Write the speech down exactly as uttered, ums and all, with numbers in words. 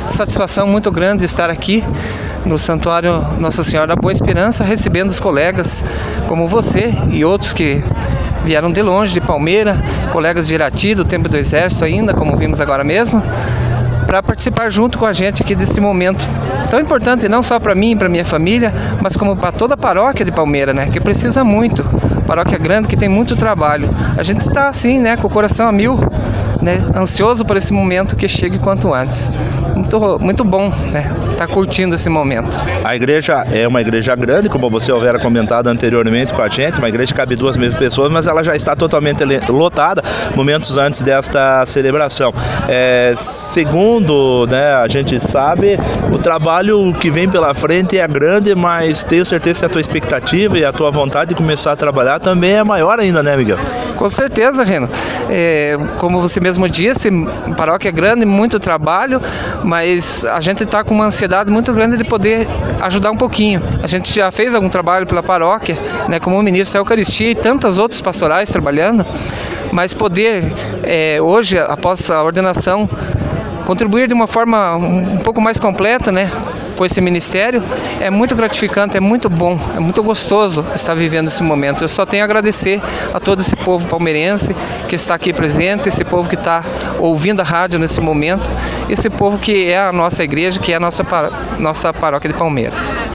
satisfação muito grande de estar aqui no Santuário Nossa Senhora da Boa Esperança, recebendo os colegas como você e outros que vieram de longe, de Palmeira, colegas de Irati, do tempo do Exército ainda, como vimos agora mesmo, para participar junto com a gente aqui desse momento tão importante, não só para mim e para minha família, mas como para toda a paróquia de Palmeira, né, que precisa muito, paróquia grande que tem muito trabalho. A gente está assim, né, com o coração a mil, né, ansioso por esse momento que chegue quanto antes. Muito, muito bom, né, estar curtindo esse momento. A igreja é uma igreja grande, como você houvera comentado anteriormente com a gente, uma igreja que cabe duas mil pessoas, mas ela já está totalmente lotada momentos antes desta celebração. É, segundo, né, a gente sabe, o trabalho que vem pela frente é grande, mas tenho certeza que a tua expectativa e a tua vontade de começar a trabalhar também é maior ainda, né, Miguel? Com certeza, Reno. É, como você mesmo disse, a paróquia é grande, muito trabalho, mas a gente está com uma ansiedade muito grande de poder ajudar um pouquinho. A gente já fez algum trabalho pela paróquia, né, como o ministro da Eucaristia e tantas outras pastorais trabalhando, mas poder, é, hoje, após a ordenação, contribuir de uma forma um pouco mais completa, né, com esse ministério, é muito gratificante, é muito bom, é muito gostoso estar vivendo esse momento. Eu só tenho a agradecer a todo esse povo palmeirense que está aqui presente, esse povo que está ouvindo a rádio nesse momento, esse povo que é a nossa igreja, que é a nossa, nossa paróquia de Palmeira.